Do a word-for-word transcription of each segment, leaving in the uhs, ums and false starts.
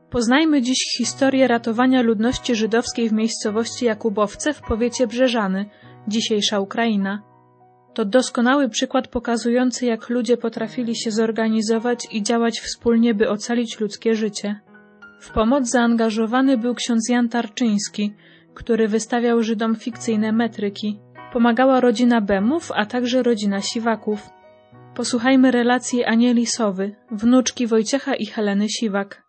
Poznajmy dziś historię ratowania ludności żydowskiej w miejscowości Jakubowce w powiecie Brzeżany, dzisiejsza Ukraina. To doskonały przykład pokazujący, jak ludzie potrafili się zorganizować i działać wspólnie, by ocalić ludzkie życie. W pomoc zaangażowany był ksiądz Jan Tarczyński, który wystawiał Żydom fikcyjne metryki. Pomagała rodzina Bemów, a także rodzina Siwaków. Posłuchajmy relacji Anieli Sowy, wnuczki Wojciecha i Heleny Siwak.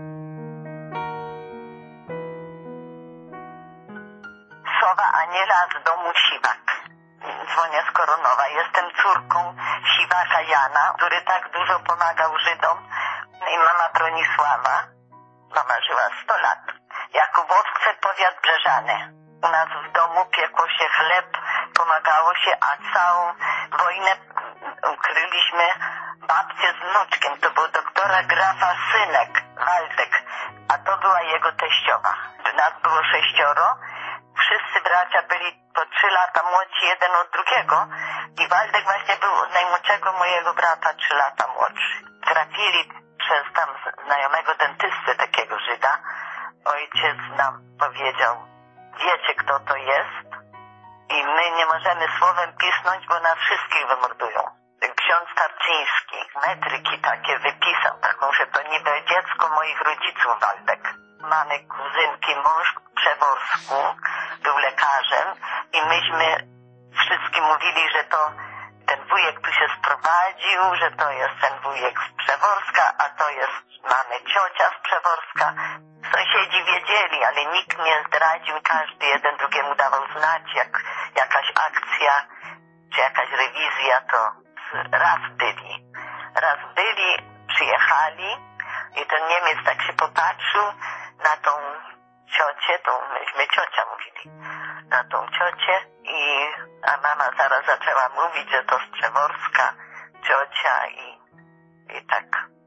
Sowa Aniela z domu Siwak. Dzwonię z Koronowa. Jestem córką Siwaka Jana, który tak dużo pomagał Żydom, i mama Bronisława. Mama żyła sto lat. Jakubowce, powiat Brzeżany. U nas w domu piekło się chleb, pomagało się, a całą wojnę ukryliśmy babcię z wnuczkiem. To był doktora grafa synek, Waldek, a to była jego teściowa. Nas było sześcioro. Wszyscy bracia byli po trzy lata młodsi jeden od drugiego i Waldek właśnie był od najmłodszego mojego brata trzy lata młodszy. Trafili przez tam znajomego dentysty, takiego Żyda. Ojciec nam powiedział: wiecie, kto to jest? I my nie możemy słowem pisnąć, bo nas wszystkich wymordują. Ksiądz Tarczyński metryki takie wypisał, taką, że to niby dziecko moich rodziców, Waldek. Mamy kuzynki, mąż w Przeworsku był lekarzem i myśmy wszystkim mówili, że to ten wujek tu się sprowadził, że to jest ten wujek z Przeworska, a to jest mamy ciocia z Przeworska. Sąsiedzi wiedzieli, ale nikt nie zdradził, każdy jeden drugiemu dawał znać, jak jakaś akcja czy jakaś rewizja, to raz byli. Raz byli, przyjechali i ten Niemiec tak się popatrzył na tą ciocię, tą myśmy ciocia mówili, na tą ciocię i a mama zaraz zaczęła mówić, że to z Przeworska ciocia i, i tak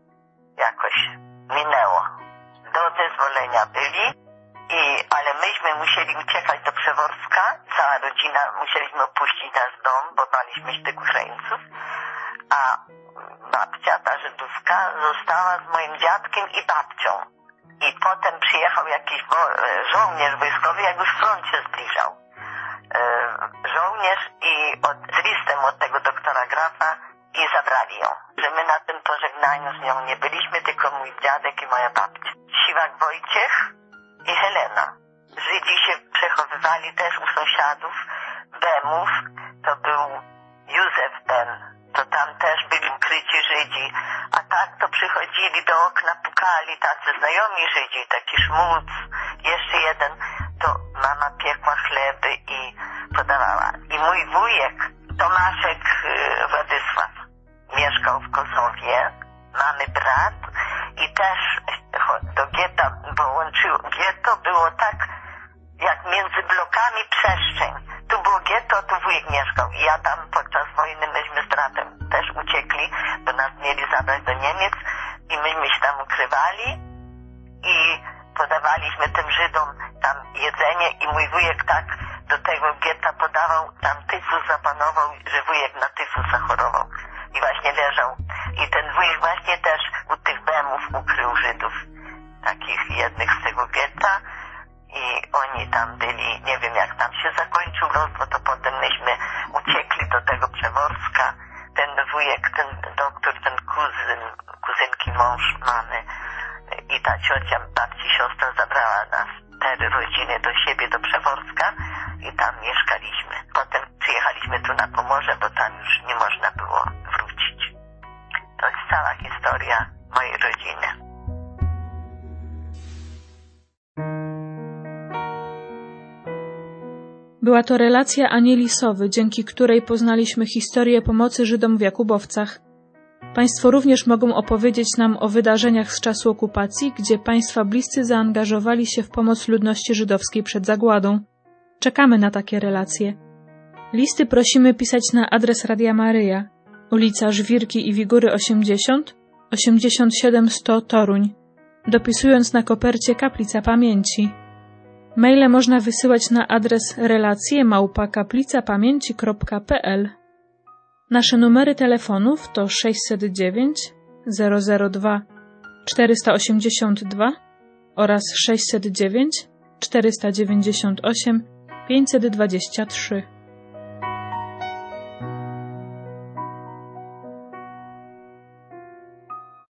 jakoś minęło. Do zezwolenia byli, i, ale myśmy musieli uciekać do Przeworska, cała rodzina, musieliśmy opuścić nasz dom, bo baliśmy się tych Ukraińców, a babcia, ta żydówka, została z moim dziadkiem i babcią. I potem przyjechał jakiś wo- żołnierz wojskowy, jak już front się zbliżał. E, żołnierz i od, z listem od tego doktora grafa i zabrali ją. Że my na tym pożegnaniu z nią nie byliśmy, tylko mój dziadek i moja babcia. Siwak Wojciech i Helena. Żydzi się przechowywali też u sąsiadów, Bemów, to był Józef Bem, to tam też byli ukryci Żydzi, a tak to przychodzili do okna, pukali tacy znajomi Żydzi, taki Szmulc, jeszcze jeden, to mama piekła chleby i podawała. I mój wujek, Tomaszek Władysław, mieszkał w Kosowie, mamy brat i też do getta, bo łączyło, getto było tak jak między blokami przestrzeń. Tu było getto, tu wujek mieszkał i ja tam podczas wojny myśmy z bratem też uciekli, bo nas mieli zabrać do Niemiec i myśmy się tam ukrywali i podawaliśmy tym Żydom tam jedzenie i mój wujek tak do tego getta podawał, tam tyfus zapanował, że wujek na tyfus zachorował i właśnie leżał. I ten wujek właśnie też u tych Bemów ukrył Żydów, takich jednych z tego getta, i oni tam byli, nie wiem jak tam się zakończył los, bo to potem myśmy uciekli do tego Przeworska. Ten wujek, ten doktor, ten kuzyn, kuzynki mąż mamy i ta ciocia, babci, siostra zabrała nas, cztery rodziny do siebie, do Przeworska i tam mieszkaliśmy. Potem przyjechaliśmy tu na Pomorze, bo tam już nie można było wrócić. To jest cała historia mojej rodziny. Była to relacja Anieli Sowy, dzięki której poznaliśmy historię pomocy Żydom w Jakubowcach. Państwo również mogą opowiedzieć nam o wydarzeniach z czasu okupacji, gdzie państwa bliscy zaangażowali się w pomoc ludności żydowskiej przed zagładą. Czekamy na takie relacje. Listy prosimy pisać na adres Radia Maryja, ulica Żwirki i Wigury osiemdziesiąt, osiemdziesiąt siedem sto Toruń, dopisując na kopercie Kaplica Pamięci. Maile można wysyłać na adres relacje małpa kaplicapamięci kropka p l. Nasze numery telefonów to sześćset dziewięć zero zero dwa czterysta osiemdziesiąt dwa oraz sześćset dziewięć czterysta dziewięćdziesiąt osiem pięćset dwadzieścia trzy.